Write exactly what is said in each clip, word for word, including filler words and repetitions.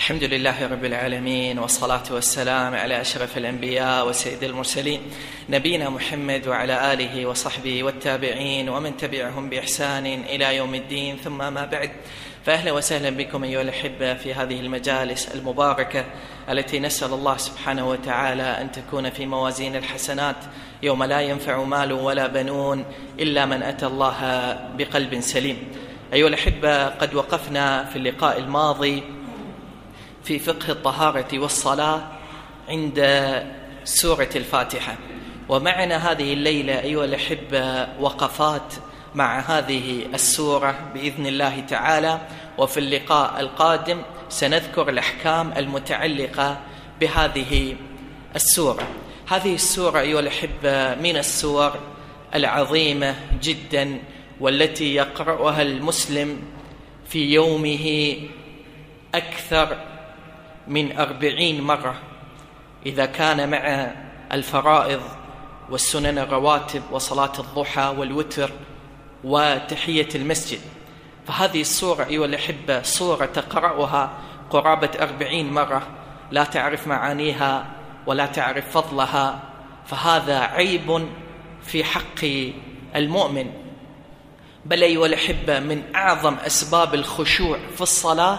الحمد لله رب العالمين، والصلاة والسلام على أشرف الأنبياء وسيد المرسلين نبينا محمد وعلى آله وصحبه والتابعين ومن تبعهم بإحسان إلى يوم الدين. ثم ما بعد، فأهلا وسهلا بكم أيها الأحبة في هذه المجالس المباركة التي نسأل الله سبحانه وتعالى أن تكون في موازين الحسنات يوم لا ينفع مال ولا بنون إلا من أتى الله بقلب سليم. أيها الأحبة، قد وقفنا في اللقاء الماضي في فقه الطهارة والصلاة عند سورة الفاتحة، ومعنا هذه الليلة أيها الأحبة وقفات مع هذه السورة بإذن الله تعالى. وفي اللقاء القادم سنذكر الأحكام المتعلقة بهذه السورة. هذه السورة أيها الأحبة من السور العظيمة جدا، والتي يقرأها المسلم في يومه أكثر من أربعين مرة إذا كان مع الفرائض والسنن الرواتب وصلاة الضحى والوتر وتحية المسجد. فهذه السورة أيها الأحبة سورة تقرأها قرابة أربعين مرة، لا تعرف معانيها ولا تعرف فضلها، فهذا عيب في حق المؤمن. بل أيها الأحبة من أعظم أسباب الخشوع في الصلاة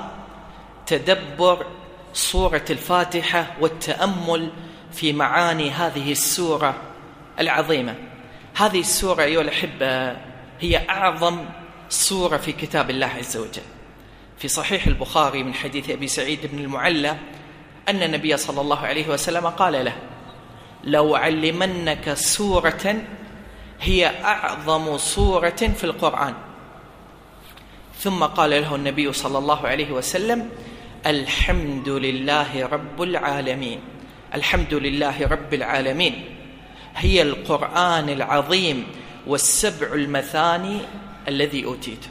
تدبر سورة الفاتحة والتأمل في معاني هذه السورة العظيمة. هذه السورة أيها الأحبة هي أعظم سورة في كتاب الله عز وجل. في صحيح البخاري من حديث أبي سعيد بن المعلى أن النبي صلى الله عليه وسلم قال له: لو علمنك سورة هي أعظم سورة في القرآن. ثم قال له النبي صلى الله عليه وسلم: الحمد لله رب العالمين. الحمد لله رب العالمين هي القرآن العظيم والسبع المثاني الذي أوتيته.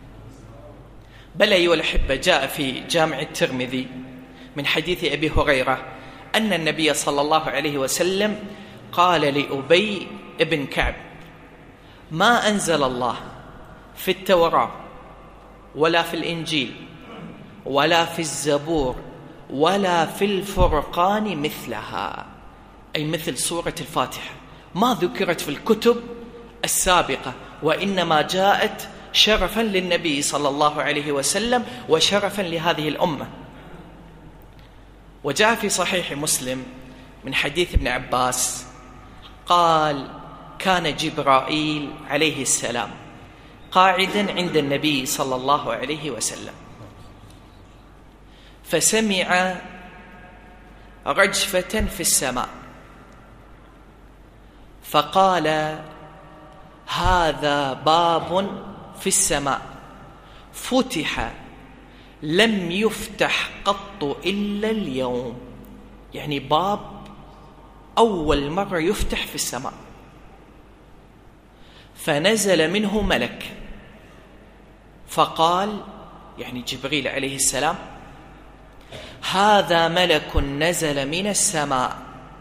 بل أيها الأحبة جاء في جامع الترمذي من حديث أبي هريرة أن النبي صلى الله عليه وسلم قال لأبي ابن كعب: ما أنزل الله في التوراة ولا في الإنجيل ولا في الزبور ولا في الفرقان مثلها، أي مثل سورة الفاتحة. ما ذكرت في الكتب السابقة، وإنما جاءت شرفا للنبي صلى الله عليه وسلم وشرفا لهذه الأمة. وجاء في صحيح مسلم من حديث ابن عباس قال: كان جبرائيل عليه السلام قاعدا عند النبي صلى الله عليه وسلم، فسمع رجفة في السماء، فقال: هذا باب في السماء فتح لم يفتح قط إلا اليوم. يعني باب أول مرة يفتح في السماء. فنزل منه ملك فقال، يعني جبريل عليه السلام: هذا ملك نزل من السماء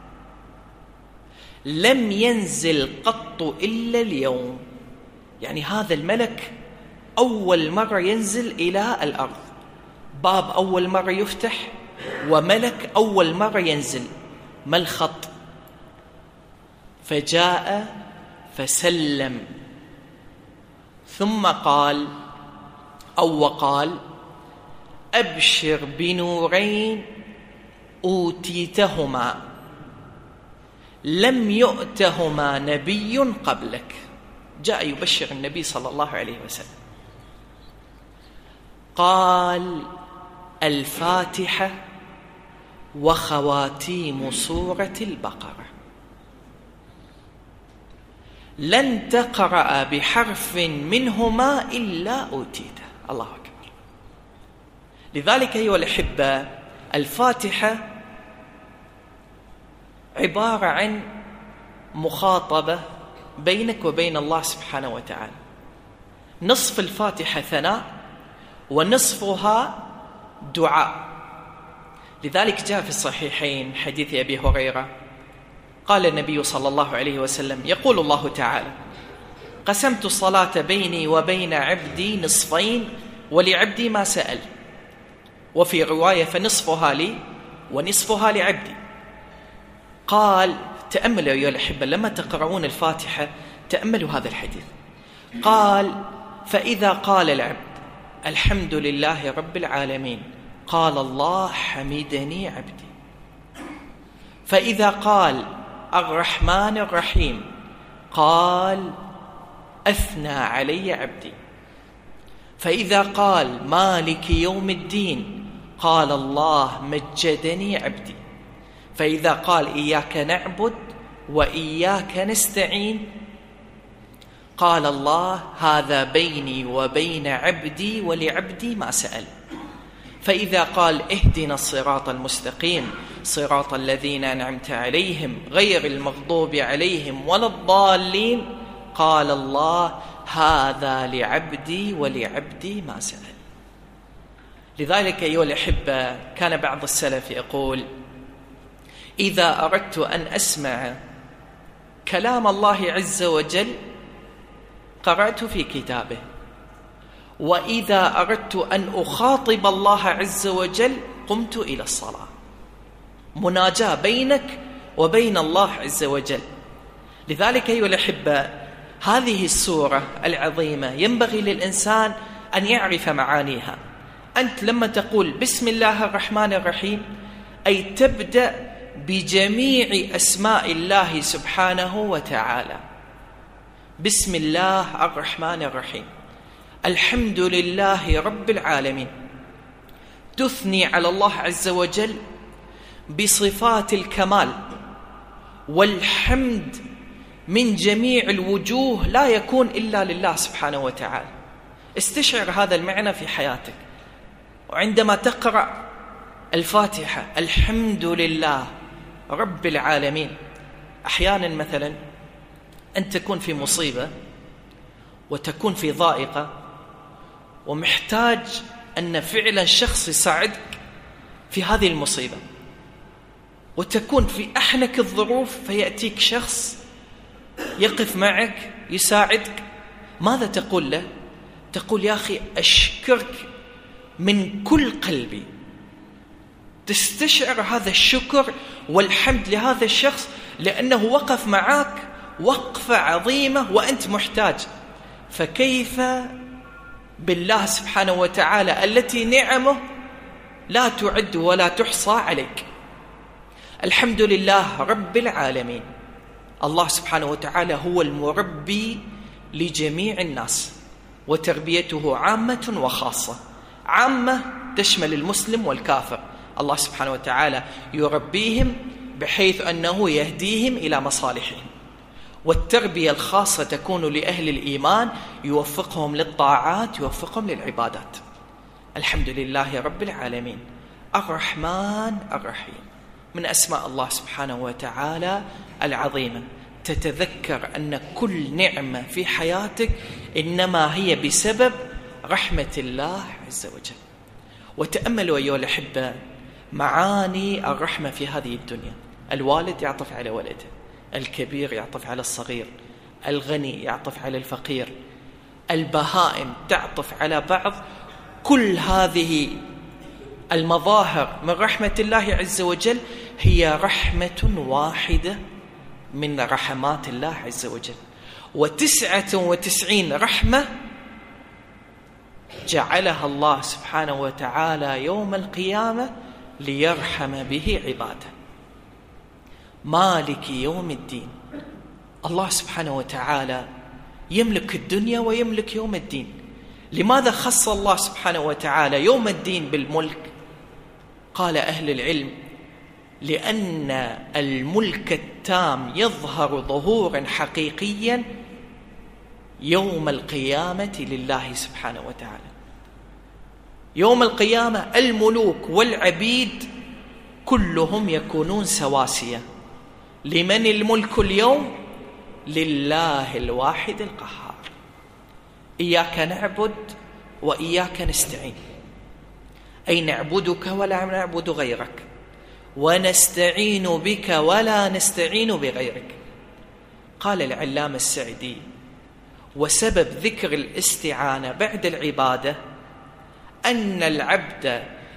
لم ينزل قط إلا اليوم. يعني هذا الملك أول مرة ينزل إلى الأرض، باب أول مرة يفتح وملك أول مرة ينزل. ما الخط؟ فجاء فسلم ثم قال أو وقال: أبشر بنورين أوتيتهما لم يؤتهما نبي قبلك. جاء يبشر النبي صلى الله عليه وسلم. قال: الفاتحة وخواتيم سورة البقرة، لن تقرأ بحرف منهما إلا أوتيته. الله أكبر. لذلك أيها الأحبة الفاتحة عبارة عن مخاطبة بينك وبين الله سبحانه وتعالى. نصف الفاتحة ثناء ونصفها دعاء. لذلك جاء في الصحيحين حديث أبي هريرة قال النبي صلى الله عليه وسلم: يقول الله تعالى: قسمت الصلاة بيني وبين عبدي نصفين ولعبدي ما سأل، وفي رواية فنصفها لي ونصفها لعبدي. قال تأملوا أيها الأحبة لما تقرؤون الفاتحة تأملوا هذا الحديث. قال فإذا قال العبد الحمد لله رب العالمين قال الله حمدني عبدي. فإذا قال الرحمن الرحيم قال أثنى علي عبدي. فإذا قال مالك يوم الدين قال الله مجدني عبدي. فإذا قال إياك نعبد وإياك نستعين قال الله هذا بيني وبين عبدي ولعبدي ما سأل. فإذا قال اهدنا الصراط المستقيم صراط الذين أنعمت عليهم غير المغضوب عليهم ولا الضالين قال الله هذا لعبدي ولعبدي ما سأل. لذلك أيها الأحبة كان بعض السلف يقول إذا أردت أن أسمع كلام الله عز وجل قرأت في كتابه، وإذا أردت أن أخاطب الله عز وجل قمت إلى الصلاة. مناجاة بينك وبين الله عز وجل. لذلك أيها الأحبة هذه السورة العظيمة ينبغي للإنسان أن يعرف معانيها. أنت لما تقول بسم الله الرحمن الرحيم أي تبدأ بجميع أسماء الله سبحانه وتعالى. بسم الله الرحمن الرحيم الحمد لله رب العالمين. تثني على الله عز وجل بصفات الكمال والحمد من جميع الوجوه لا يكون إلا لله سبحانه وتعالى. استشعر هذا المعنى في حياتك، وعندما تقرأ الفاتحة الحمد لله رب العالمين. أحيانا مثلا أن تكون في مصيبة وتكون في ضائقة ومحتاج أن فعلا شخص يساعدك في هذه المصيبة، وتكون في أحنك الظروف فيأتيك شخص يقف معك يساعدك. ماذا تقول له؟ تقول يا أخي أشكرك من كل قلبي. تستشعر هذا الشكر والحمد لهذا الشخص لأنه وقف معك وقفة عظيمة وأنت محتاج. فكيف بالله سبحانه وتعالى التي نعمه لا تعد ولا تحصى عليك. الحمد لله رب العالمين. الله سبحانه وتعالى هو المربي لجميع الناس، وتربيته عامة وخاصة. عامة تشمل المسلم والكافر، الله سبحانه وتعالى يربيهم بحيث أنه يهديهم إلى مصالحهم. والتربية الخاصة تكون لأهل الإيمان، يوفقهم للطاعات يوفقهم للعبادات. الحمد لله رب العالمين الرحمن الرحيم من أسماء الله سبحانه وتعالى العظيمة. تتذكر أن كل نعمة في حياتك إنما هي بسبب رحمة الله عز وجل. وتأملوا أيها الأحبة معاني الرحمة في هذه الدنيا. الوالد يعطف على ولده، الكبير يعطف على الصغير، الغني يعطف على الفقير، البهائم تعطف على بعض. كل هذه المظاهر من رحمة الله عز وجل هي رحمة واحدة من رحمات الله عز وجل. وتسعة وتسعين رحمة جعلها الله سبحانه وتعالى يوم القيامة ليرحم به عباده. مالك يوم الدين. الله سبحانه وتعالى يملك الدنيا ويملك يوم الدين. لماذا خص الله سبحانه وتعالى يوم الدين بالملك؟ قال أهل العلم لأن الملك التام يظهر ظهورا حقيقيا يوم القيامة لله سبحانه وتعالى. يوم القيامة الملوك والعبيد كلهم يكونون سواسية. لمن الملك اليوم؟ لله الواحد القهار. إياك نعبد وإياك نستعين، أي نعبدك ولا نعبد غيرك، ونستعين بك ولا نستعين بغيرك. قال العلامة السعدي وسبب ذكر الاستعانة بعد العبادة أن العبد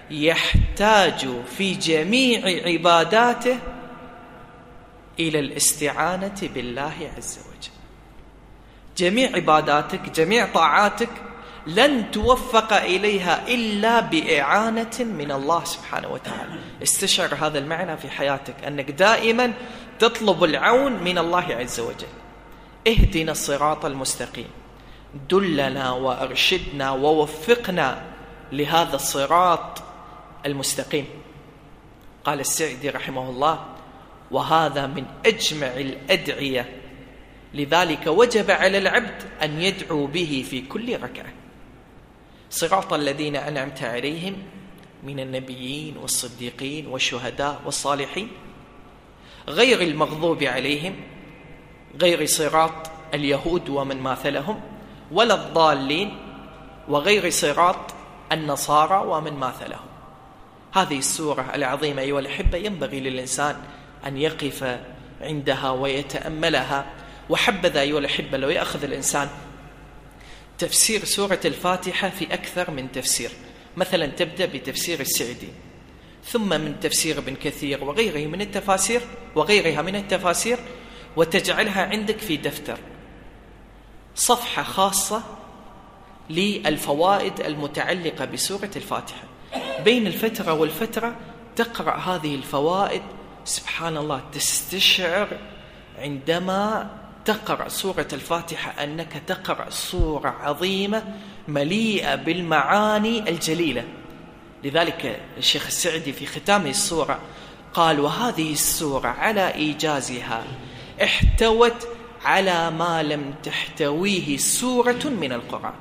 يحتاج في جميع عباداته إلى الاستعانة بالله عز وجل. جميع عباداتك، جميع طاعاتك لن توفق إليها إلا بإعانة من الله سبحانه وتعالى. استشعر هذا المعنى في حياتك، أنك دائما تطلب العون من الله عز وجل. اهدنا الصراط المستقيم، دلنا وأرشدنا ووفقنا لهذا الصراط المستقيم. قال السعدي رحمه الله: وهذا من أجمع الأدعية، لذلك وجب على العبد أن يدعو به في كل ركعة. صراط الذين أنعمت عليهم من النبيين والصديقين والشهداء والصالحين، غير المغضوب عليهم، غير صراط اليهود ومن ماثلهم، ولا الضالين، وغير صراط النصارى ومن ماثلهم. هذه السورة العظيمة أيها الأحبة ينبغي للإنسان أن يقف عندها ويتأملها. وحبذا أيها الأحبة لو يأخذ الإنسان تفسير سورة الفاتحة في أكثر من تفسير، مثلا تبدأ بتفسير السعدي، ثم من تفسير ابن كثير وغيره من التفاسير وغيرها من التفاسير، وتجعلها عندك في دفتر، صفحة خاصة للفوائد المتعلقة بسورة الفاتحة. بين الفترة والفترة تقرأ هذه الفوائد. سبحان الله، تستشعر عندما تقرأ سورة الفاتحة أنك تقرأ سورة عظيمة مليئة بالمعاني الجليلة. لذلك الشيخ السعدي في ختام السورة قال: وهذه السورة على إيجازها احتوت على ما لم تحتويه سورة من القرآن.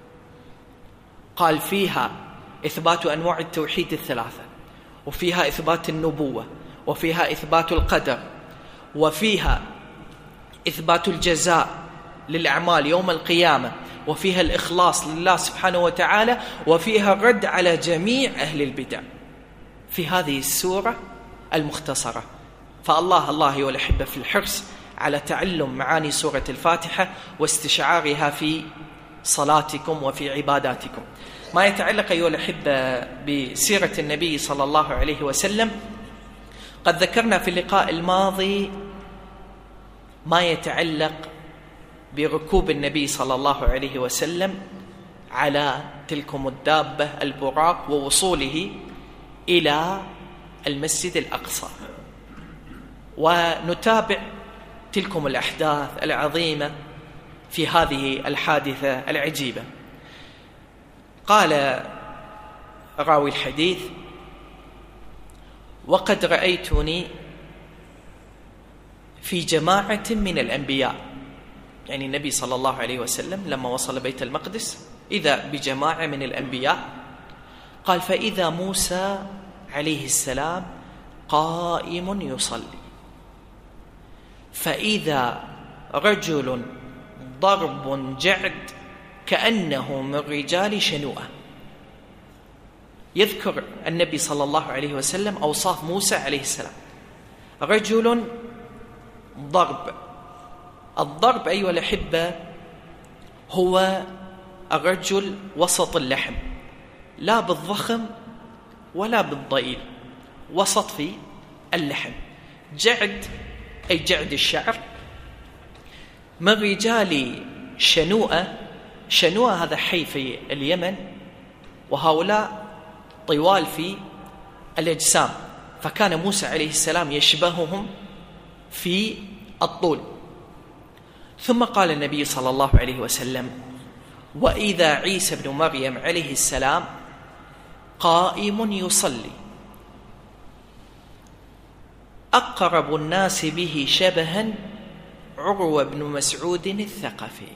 قال: فيها إثبات أنواع التوحيد الثلاثة، وفيها إثبات النبوة، وفيها إثبات القدر، وفيها إثبات الجزاء للأعمال يوم القيامة، وفيها الإخلاص لله سبحانه وتعالى، وفيها الرد على جميع أهل البدع في هذه السورة المختصرة. فالله الله أيها الأحبة في الحرص على تعلم معاني سورة الفاتحة واستشعارها في صلاتكم وفي عباداتكم. ما يتعلق أيها الأحبة بسيرة النبي صلى الله عليه وسلم، قد ذكرنا في اللقاء الماضي ما يتعلق بركوب النبي صلى الله عليه وسلم على تلكم الدابة البراق ووصوله إلى المسجد الأقصى، ونتابع تلكم الأحداث العظيمة في هذه الحادثة العجيبة. قال راوي الحديث: وقد رأيتني في جماعة من الأنبياء، يعني النبي صلى الله عليه وسلم لما وصل بيت المقدس إذا بجماعة من الأنبياء. قال: فإذا موسى عليه السلام قائم يصلي، فإذا رجل ضرب جعد كأنه من رجال شنوءة. يذكر النبي صلى الله عليه وسلم أوصاف موسى عليه السلام: رجل ضرب. الضرب أيها الأحبة هو الرجل وسط اللحم، لا بالضخم ولا بالضئيل، وسط في اللحم. جعد أي جعد الشعر. من رجال شنوءة. شنوءة هذا حي في اليمن، وهؤلاء طوال في الأجسام، فكان موسى عليه السلام يشبههم في الطول. ثم قال النبي صلى الله عليه وسلم: وإذا عيسى بن مريم عليه السلام قائم يصلي، أقرب الناس به شبها عروة بن مسعود الثقفي.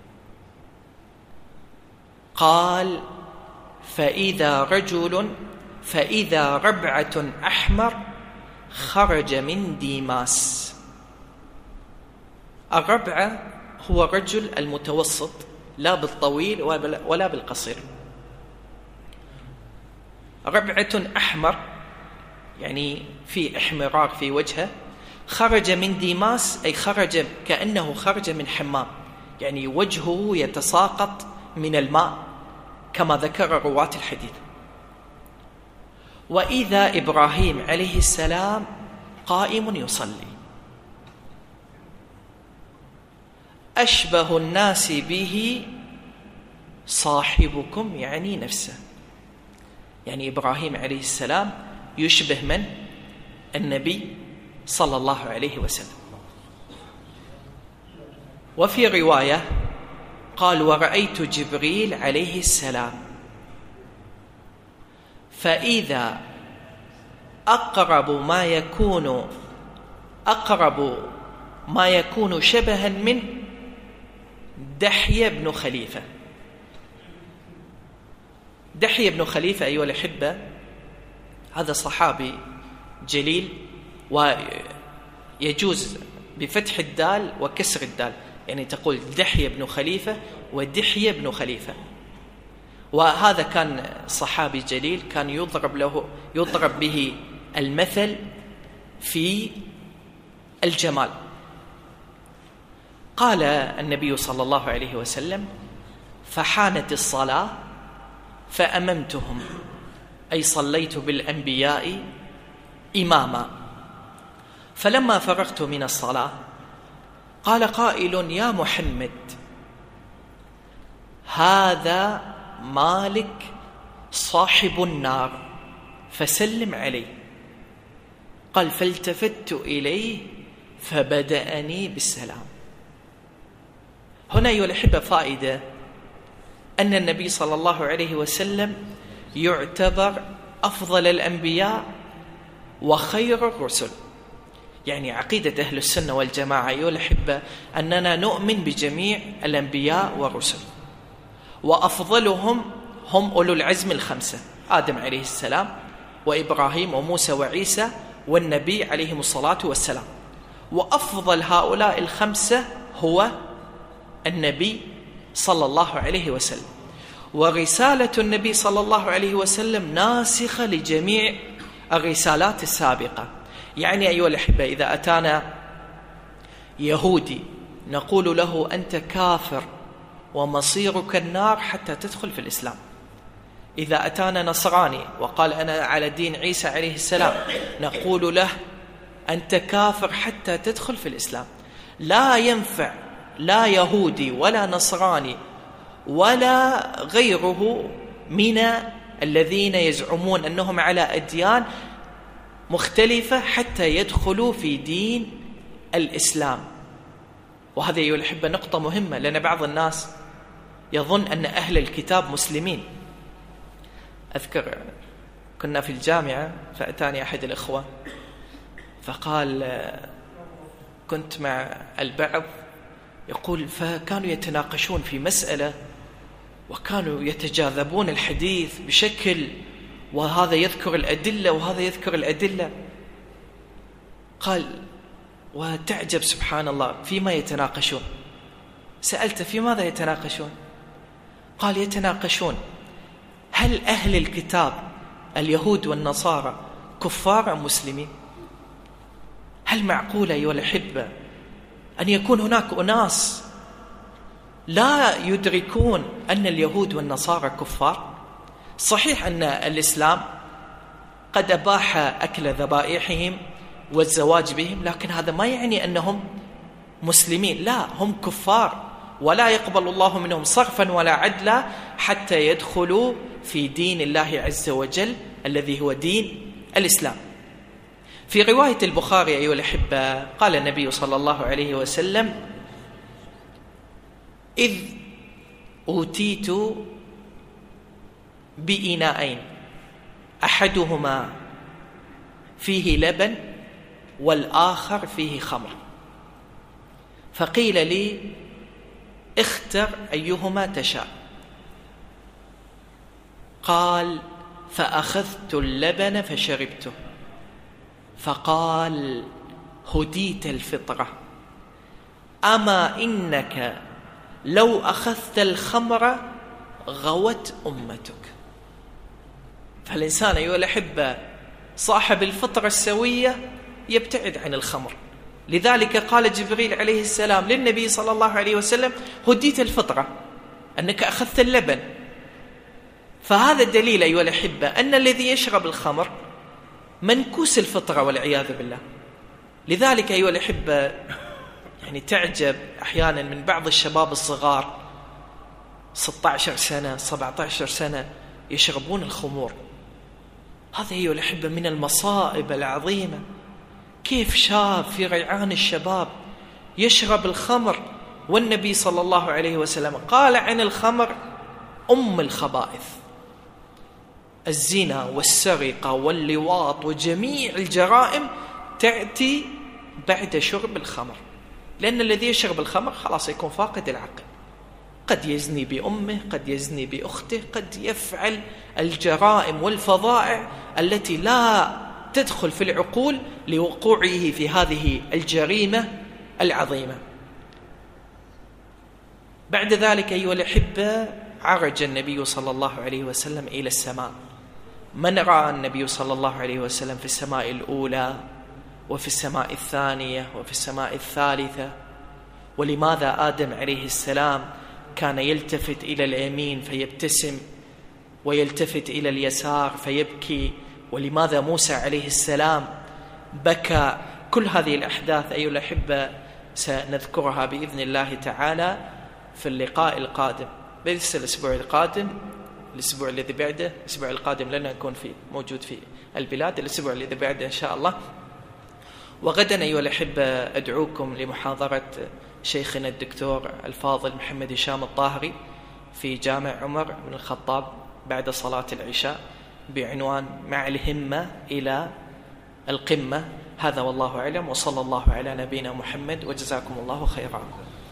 قال: فإذا رجل فإذا ربعة أحمر خرج من ديماس. الربعة هو الرجل المتوسط، لا بالطويل ولا بالقصير. ربعة أحمر يعني في احمرار في وجهه. خرج من ديماس أي خرج كأنه خرج من حمام، يعني وجهه يتساقط من الماء كما ذكر رواة الحديث. وإذا إبراهيم عليه السلام قائم يصلي، أشبه الناس به صاحبكم، يعني نفسه، يعني إبراهيم عليه السلام يشبه من؟ النبي صلى الله عليه وسلم. وفي رواية قال: ورأيت جبريل عليه السلام فإذا أقرب ما يكون أقرب ما يكون شبها من دحية بن خليفة. دحية بن خليفة أيها الأحبة هذا صحابي جليل، ويجوز بفتح الدال وكسر الدال، يعني تقول دحية بن خليفة ودحية بن خليفة. وهذا كان صحابي جليل كان يضرب له يضرب به المثل في الجمال. قال النبي صلى الله عليه وسلم: فحانت الصلاة فأممتهم، أي صليت بالأنبياء إماما، فلما فرغت من الصلاة قال قائل: يا محمد هذا مالك صاحب النار فسلم عليه. قال: فالتفت إليه فبدأني بالسلام. هنا أيها الأحبة فائدة أن النبي صلى الله عليه وسلم يعتبر أفضل الأنبياء وخير الرسل. يعني عقيدة أهل السنة والجماعة أيها الأحبة أننا نؤمن بجميع الأنبياء والرسل، وأفضلهم هم أولو العزم الخمسة: آدم عليه السلام وإبراهيم وموسى وعيسى والنبي عليهم الصلاة والسلام. وأفضل هؤلاء الخمسة هو النبي صلى الله عليه وسلم. ورسالة النبي صلى الله عليه وسلم ناسخة لجميع الرسالات السابقة. يعني أيها الأحبة إذا أتانا يهودي نقول له: أنت كافر ومصيرك النار حتى تدخل في الإسلام. إذا أتانا نصراني وقال: أنا على دين عيسى عليه السلام، نقول له: أنت كافر حتى تدخل في الإسلام. لا ينفع لا يهودي ولا نصراني ولا غيره من الذين يزعمون أنهم على أديان مختلفة حتى يدخلوا في دين الإسلام. وهذا أيها الأحبة نقطة مهمة، لأن بعض الناس يظن أن أهل الكتاب مسلمين. أذكر كنا في الجامعة فأتاني أحد الإخوة فقال: كنت مع البعض يقول فكانوا يتناقشون في مسألة وكانوا يتجاذبون الحديث بشكل، وهذا يذكر الأدلة وهذا يذكر الأدلة. قال: وتعجب سبحان الله فيما يتناقشون. سألت: في ماذا يتناقشون؟ قال: يتناقشون هل أهل الكتاب اليهود والنصارى كفار أم مسلمين؟ هل معقول أيها الأحبة أن يكون هناك أناس لا يدركون أن اليهود والنصارى كفار؟ صحيح أن الإسلام قد أباح أكل ذبائحهم والزواج بهم، لكن هذا ما يعني أنهم مسلمين. لا، هم كفار ولا يقبل الله منهم صرفا ولا عدلا حتى يدخلوا في دين الله عز وجل الذي هو دين الإسلام. في رواية البخاري أيها الأحبة قال النبي صلى الله عليه وسلم: إذ أوتيت بإناءين أحدهما فيه لبن والآخر فيه خمر، فقيل لي: اختر أيهما تشاء. قال: فأخذت اللبن فشربته، فقال: هديت الفطرة، أما إنك لو أخذت الخمر غوت أمتك. فالإنسان أيها الأحبة صاحب الفطرة السوية يبتعد عن الخمر. لذلك قال جبريل عليه السلام للنبي صلى الله عليه وسلم: هديت الفطرة، أنك أخذت اللبن. فهذا الدليل أيها الأحبة أن الذي يشرب الخمر منكوس الفطرة والعياذ بالله. لذلك أيها الأحبة يعني تعجب أحيانا من بعض الشباب الصغار ستة عشر سنة سبعة عشر سنة يشربون الخمور. هذا أيها الأحبة من المصائب العظيمة. كيف شاب في ريعان الشباب يشرب الخمر، والنبي صلى الله عليه وسلم قال عن الخمر أم الخبائث. الزنا والسرقة واللواط وجميع الجرائم تأتي بعد شرب الخمر، لأن الذي يشرب الخمر خلاص يكون فاقد العقل، قد يزني بأمه، قد يزني بأخته، قد يفعل الجرائم والفظائع التي لا تدخل في العقول لوقوعه في هذه الجريمة العظيمة. بعد ذلك أيها الأحبة عرج النبي صلى الله عليه وسلم إلى السماء. من رأى النبي صلى الله عليه وسلم في السماء الأولى وفي السماء الثانية وفي السماء الثالثة؟ ولماذا آدم عليه السلام كان يلتفت إلى اليمين فيبتسم ويلتفت إلى اليسار فيبكي؟ ولماذا موسى عليه السلام بكى؟ كل هذه الأحداث أيها الأحبة سنذكرها بإذن الله تعالى في اللقاء القادم، ليس الأسبوع القادم، الأسبوع الذي بعده. الأسبوع القادم لن نكون فيه موجود في البلاد، الأسبوع الذي بعده إن شاء الله. وغدا أيها الأحبة أدعوكم لمحاضرة شيخنا الدكتور الفاضل محمد هشام الطاهري في جامع عمر بن الخطاب بعد صلاة العشاء بعنوان مع الهمة إلى القمة. هذا والله أعلم، وصلى الله على نبينا محمد، وجزاكم الله خيرا.